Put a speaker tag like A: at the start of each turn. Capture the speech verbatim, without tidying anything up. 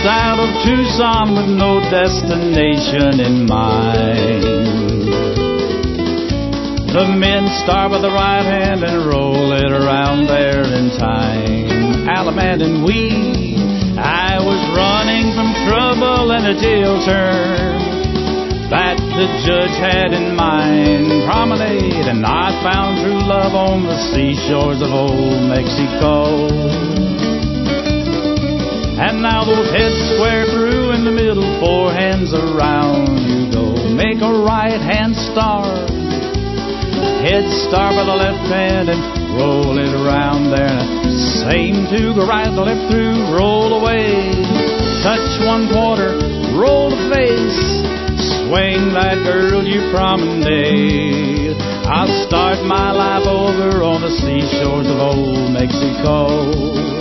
A: out of Tucson with no destination in mind. The men start with the right hand and roll it around there in time. Alamand and we, I was running from trouble and a jail term that the judge had in mind. Promenade, and I found true love on the seashores of old Mexico. And now those heads square through in the middle, four hands around you go. Make a right hand star, head star by the left hand and roll it around there. Same to the right, the left through, roll away. Touch one quarter, roll the face. Swing that girl you promenade. I'll start my life over on the seashores of old Mexico.